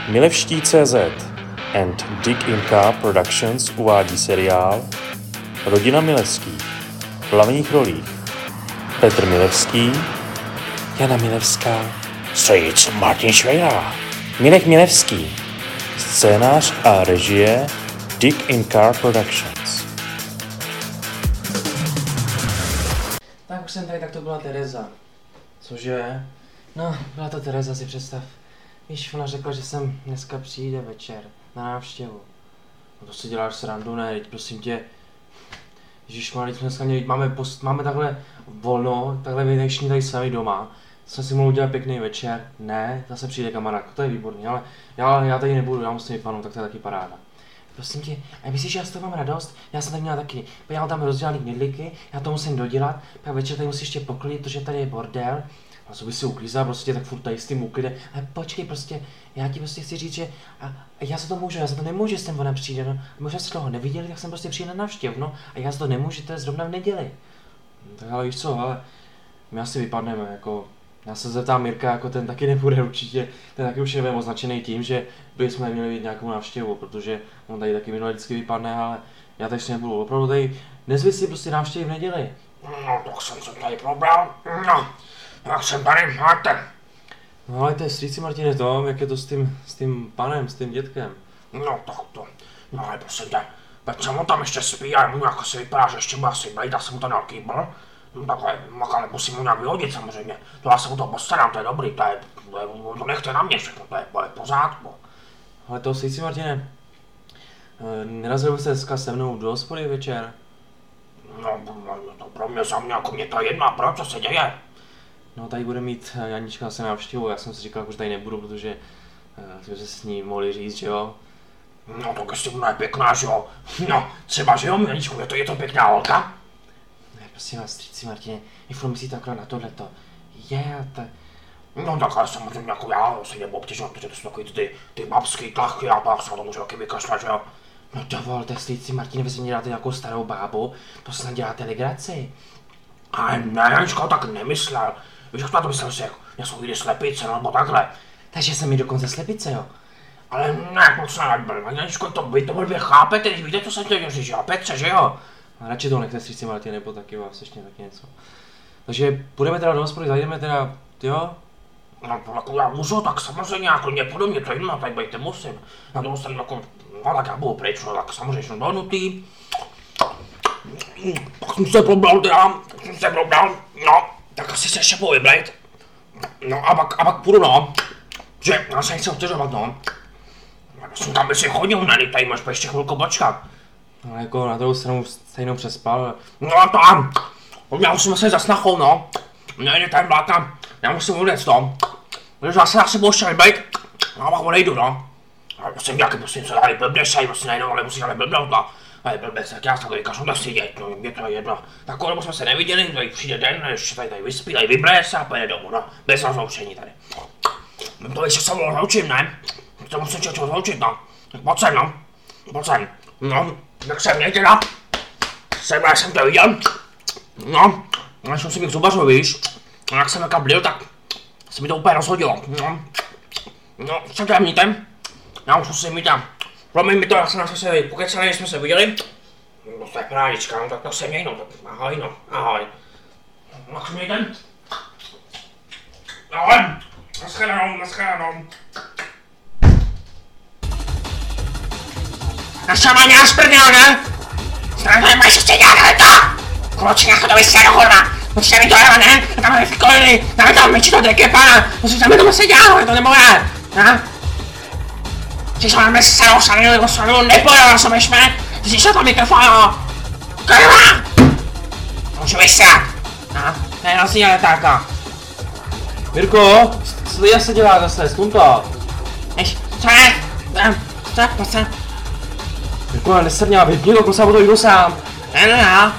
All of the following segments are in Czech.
Milevští.cz and Dig in Car Productions uvádí seriál Rodina Milevských. V hlavních rolích Petr Milevský, Jana Milevská, strýc Martin Švejra, Mirek Milevský, scénář a režie Dig in Car Productions. Tak už jsem tady, tak to byla Tereza. Cože? No, byla to Tereza, si představ. Víš, ona řekla, že sem dneska přijde večer na návštěvu. No to si děláš srandu, ne? Teď prosím tě. Ježišmarja, dneska máme takhle volno, takhle všichni tady sami doma. Jsme si mohli udělat pěkný večer. Ne, zase přijde kamarád, to je výborný, ale já tady nebudu, já musím jít panu, tak to je taky paráda. Prosím tě, a myslíš, že já z toho mám radost? Já jsem tady měla taky, já mám tam rozdělaný knedlíky, já to musím dodělat, pak večer tady musíš ještě poklidit, protože tady je bordel. A co by si uklízela, prostě tak furt tady s tím uklidem. Ale počkej, prostě, já ti prostě chci říct, že já za to můžu, já za to nemůžu, že sem ona přijde, no. Možná jste toho neviděli, tak jsem prostě přijde na návštěvu, no. A já za to nemůžu, to je zrovna v neděli. No, tak ale víš co, ale my asi vypadneme, jako, já se zeptám Mirka, jako ten taky nebude určitě, ten taky už nevím označený tím, že bychom neměli mít nějakou návštěvu, protože on tady taky minule vždycky vypadne, ale já tady nebudu, opravdu tady nezvi si prostě návštěvy v neděli. No, tak jsem se tady probral, no. Jak jsem tady, máte? No ale to je strýci Martine Tom, jak je to s tím panem, s tím dětkem? No tak to, no ale prosím tě, Petře, on tam ještě spí a mu nějak asi vypadá, že ještě bude asi blejt, jsem mu to nalkýbl. No takhle, ale musím mu nějak vyhodit samozřejmě, to já se mu to postarám, to je dobrý, to nechte na mě všechno, to je v pořádku. Ale to strýci Martine, nerazil byste dneska se mnou do hospody večer? No, to pro mě za mě, jako mě to je jedno, proč, co se děje? No tady bude mít Janička asi návštěvu, já jsem si říkal, že tady nebudu, protože jsme se s ní mohli říct, že jo. No tak jestli ona je pěkná, že jo. No, třeba, že jo, Janičku, je to pěkná holka? Ne, prosím vás, strýci Martine, jak myslíte akorát na tohleto. No tak ale samozřejmě jako já se neobtěžuji, protože to jsou takový ty babský tlachy a pak se to může taky vykašlat, že jo. No dovolte, strýci Martine, vy si mě děláte nějakou starou bábu, to snad děláte legraci. Ale ne, Janička, tak nemyslel. Víš, jak to myslel si, já jsou vidět slepice, nebo takhle. Takže jsem mi dokonce slepice, jo? Ale ne, moc nebyl, Janičko, vy to blbě chápete, když víte, co jsem chtěl říct, že jo, Petře, že jo? A radši to nechte, strýci Martine, nebo taky vás ještě taky něco. Takže půjdeme teda do hospody, zajdeme teda, jo? No jako já můžu, tak samozřejmě, jako mě podobně, to jedno, tady bejte musím. Na to musím jako, no tak já budu pryč, no tak samozřejmě jsem dohnutý. Tak jsem se probral, no, tak asi se ještě budu vyblejt. No a pak půjdu, no, že já se nechci obtěžovat, no. Já jsem tam si chodil, ne, tady máš ještě chvilku počkat. No jako na druhou stranu stejnou přespal. No a tam, já musím se zasnachou, no. Ne, tady vláta, já musím udělat to. Protože já se asi budu ještě vyblejt, no a pak odejdu, no. Ale musím nějaký, musím se tady blbneš, tady vlastně najednou, ale musíš ale blbnout, no. Ale blbec, tak já se tady kašlu to sedět, no, mě to je jedno. Takovou dobu jsme se neviděli, tady přijde den, ještě tady vyspí, tady vybleje se a pojede domů, no. Bez rozloučení tady. No to ještě se mnou rozloučím, ne? To musím člověk rozloučit, no. Tak pojď sem, no. Pojď sem. No, tak se mě teda. Já jsem to viděl. No, já jsem si bych zubařil, víš. A jak jsem někam byl, tak se mi to úplně rozhodilo. No, co to mějte? Já už musím mít tam. Promiň mi to, já jsem nás se pokecali, když jsme se viděli. No to je prádička, no tak to se měj, no, tak ahoj, no, ahoj. No, jak se mějte? Ahoj, naschledanou. Naštěvaně a sprdněl, ne? Zdravím, máš ještě dělat to! Kluči, jako to vysvět do kurva! Musíte mi to dělat, ne? A tam je fikoliny, dáme tam myči to deky, pana! Musíte mi to muset dělat, je to nemoje! Ne? Když máme starou sanilu, nepojel jsem ještě, když to mikrofonu! Kurva! Můžu vysvět! No, to je rozdíl letáka. Mirko, co se dělá zase, skunto? Co je? Co? Mirko, nesrňá, vypni to, prosím, to jdu sám. Ne.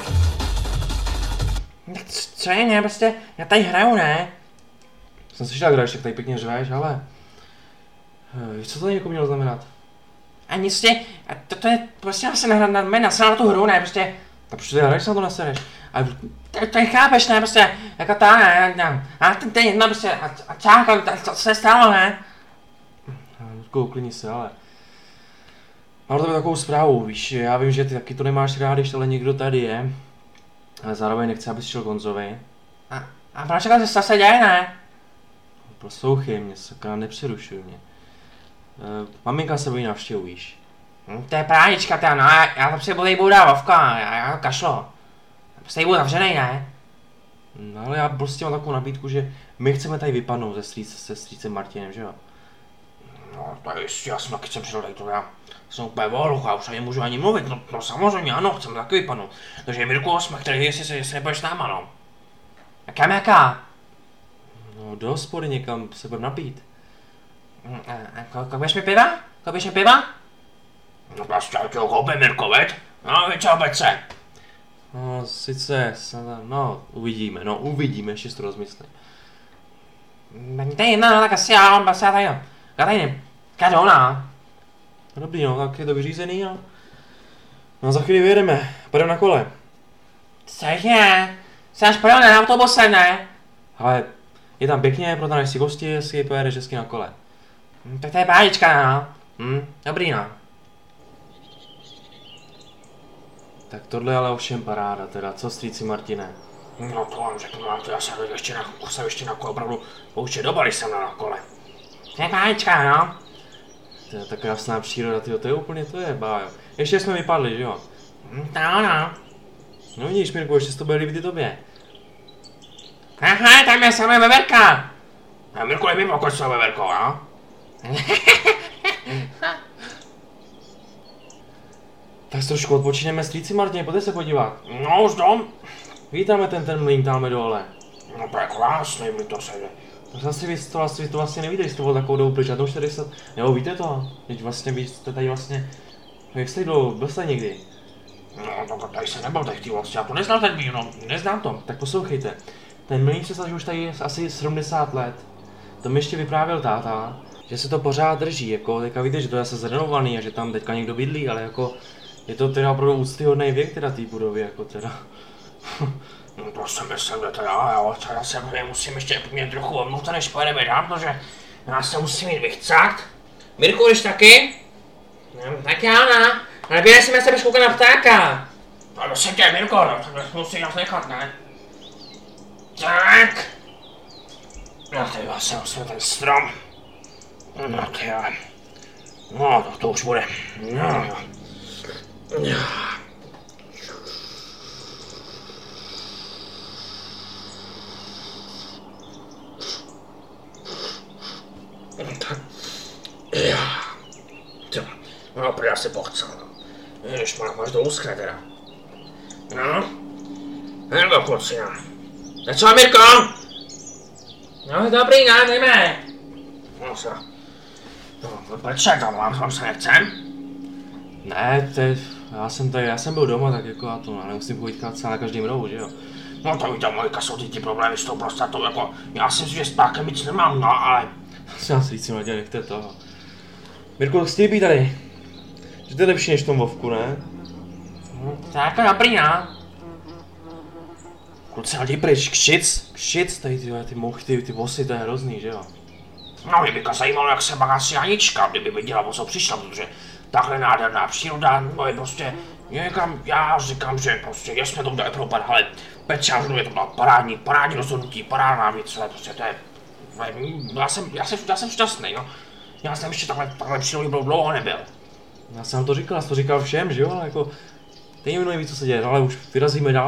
Co je, ne, prostě, já tady hraju, ne? Jsem slyšel, kdo ještě tady pěkně řveš, ale... Víš, co to jako mělo znamenat? A nic tě, to je, prostě já se nehrát na tu hru, ne, prostě... Tak proč ty hraješ, se na to nasereš? A to nechápeš, ne, prostě, jako ta, ne, a ten jedna prostě, a čáka, co se stalo, ne? Mirko, uklidni se, ale... Mám to takovou zprávu, víš, já vím, že ty taky to nemáš rád, když ale někdo tady je. Ale zároveň nechci, abys šel Gonzovi. A proč to se děje, ne? Poslouchej mě, sakra, nepřerušuj mě. Maminka se bojí navštěvu, víš. To je pránička, no, já to si budu dávovka, já kašlo. Prostě budu zavřenej, ne? No ale já prostě mám takovou nabídku, že my chceme tady vypadnout se strýcem Martinem, že jo? No, to je jistě, já jsem taky sem přišel tady to, já jsem úplně volcha, už ani můžu ani mluvit, no samozřejmě ano, chceme taky vypadnout. Takže Mirku, jsme chtěli, jestli nebudeš s náma, no. A kam jaká? No do hospody někam se budem napít. Koupíš mi piva? Koupíš mi piva? No prostě já těho koupím, Mirko, veď? No, víš co, Pece? No sice, no uvidíme, ještě si to rozmyslím. To je jedna, no tak asi já tady, no. Já tady nevím. Kadona. No dobrý, no tak je to vyřízený a... No za chvíli vyjedeme, půjdeme na kole. Cože? Jsi až pojel na autobusem, ne? Ale je tam pěkně, protaneš si kosti, jestli pojedeš hezky na kole. Tak to je báječka, no. Dobrý, no. Tak tohle je ale ovšem paráda teda, co strýci Martine? No to vám řeknu, to já jsem ještě na kole opravdu pouště doba, když jsem na kole. To je báječka, no. To je tak krásná příroda, tyjo, to je úplně, to je bájo. Ještě jsme vypadli, že jo? No. No vidíš, Mirku, ještě se to bude líbit i tobě. Aha, tam je samé veverka. A Mirku, nevím, o kolik jsou veverkou, no? Tak si trošku odpočineme, strýci Martine, pojďte se podívat. No, už dom. Vítáme ten mlýn tamhle dole. No to je krásný, mi to sejde. Tak zase to vlastně nevíte, jestli to bylo takovou dobu pryč, a to už tady se... Nebo víte to? Teď vlastně vy jste tady vlastně... Jak jste dlouho, byl jste někdy? No to tady se nebyl teď vlastně, já to neznám ten mlýn, no, neznám to. Tak poslouchejte, ten mlýn se už tady je asi 70 let. To mi ještě vyprávěl táta, že se to pořád drží, jako teďka víte, že to je zase zrenovovaný a že tam teďka někdo bydlí, ale jako... Je to teda opravdu úctyhodný věk teda té budovy, jako teda. No to jsem myslel, že teda, jo, já se musím ještě mě trochu omluvit, než pojedeme dál, protože já se musím jít vychcat. Mirku, jdeš taky? No, tak já ne, ale během jsem se koukat na ptáka. No prosím tě, Mirko, no, tak musím nás nechat, ne? Tak. No ty já se musím ten strom. No ty jo. No to už bude. No. Tak. No, prý já si pochcel, no. Ježiš, máš to úzké teda. No. Nebo kluci, no. Tak co, Mirko? No, dobrý, no, jdeme. No, co? No, proč tam vám se nechcem? Ne, já jsem byl doma, tak jako já to nemusím chodit celá na každým rohu, že jo? No to víte, Mojka, jsou ty problémy s tou prostatou, jako, já si myslím, že s pákem nic nemám, no, ale... Já si říct, Matěj, nechte toho. Mirko, chci být tady. Že to je lepší než v tom Vovku, ne? Tak dobrý, no. Kluci, jdi pryč, kšic, tady ty mouchy, ty vosy, to je hrozný, že jo? No, mě by zajímalo, jak se má asi Anička, kdyby viděla, o co přišla, protože takhle nádherná příroda, no je prostě někam, já říkám, že prostě, jestli jsme to udělali pro pár, ale Peťa, je to byla parádní rozhodnutí, parádná věc, ale prostě to je, já jsem šťastný, no. Já jsem ještě takhle přírodě byl dlouho nebyl. Já jsem to říkal všem, že jo, ale jako, teď neví, co se děje, ale už vyrazíme dál.